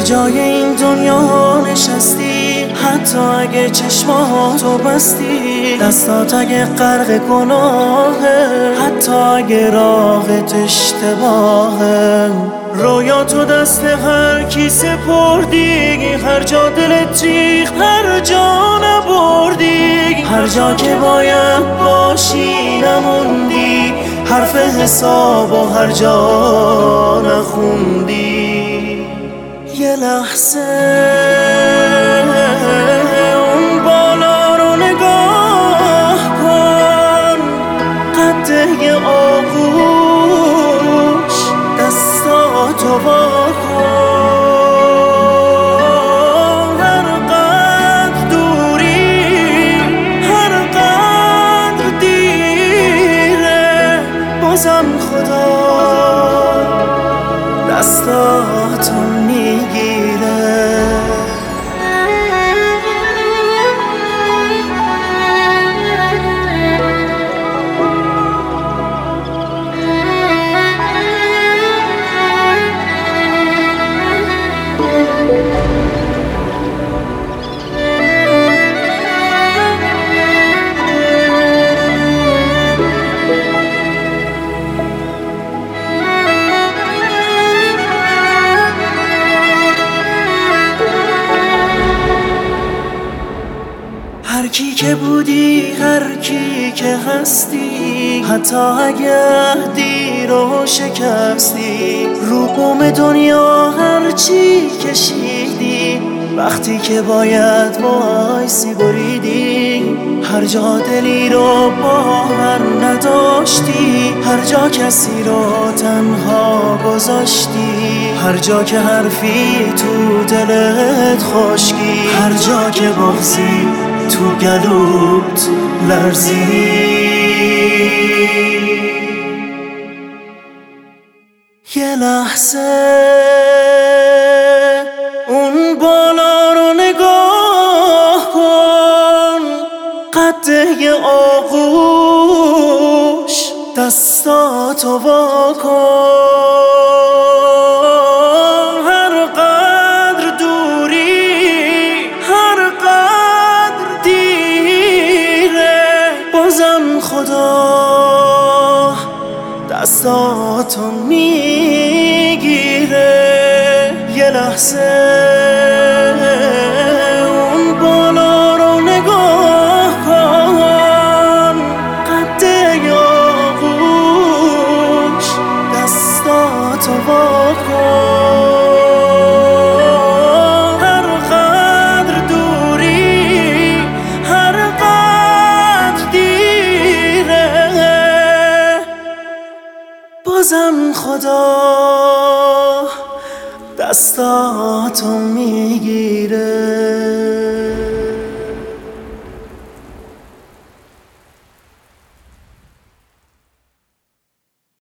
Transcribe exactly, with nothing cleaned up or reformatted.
جای این دنیا نشستی، حتی اگه چشماتو بستی، دستات اگه غرق گناهه، حتی اگه راهت اشتباهه. رویاتو دست هر کی سپردی، هر جا دلت ریخت هر جا نبردی، هر جا که باید باشی نموندی، حرف حساب و هر جا نخوندی. یه لحظه اون بالا رو نگاه کن، قده یه آغوش دستاتو وا کن. هر قدر دوری، هر قدر دیره، بازم خدا دستاتو میگیره. هر کی که بودی، هر کی که هستی، حتی اگه عهدی رو شکستی، رو بوم دنیا هر چی کشیدی، وقتی که باید وایسی بریدی. هر جا دلی رو باور نداشتی، هر جا کسی رو تنها گذاشتی، هر جا که حرفی تو دلت خشکی، هر جا که بغضی تو گلوت لرزی. یه لحظه اون بالا رو نگاه کن، قده یه آغوش دستاتو وا کن. هر قدر دوری، هر قدر دیره، بازم خدا دستاتو میگیره. یه لحظه اون بالا رو نگاه کن، قده یه آغوش دستاتو وا کن. هر قدر دوری، هر قدر دیره، بازم خدا دستاتو میگیره.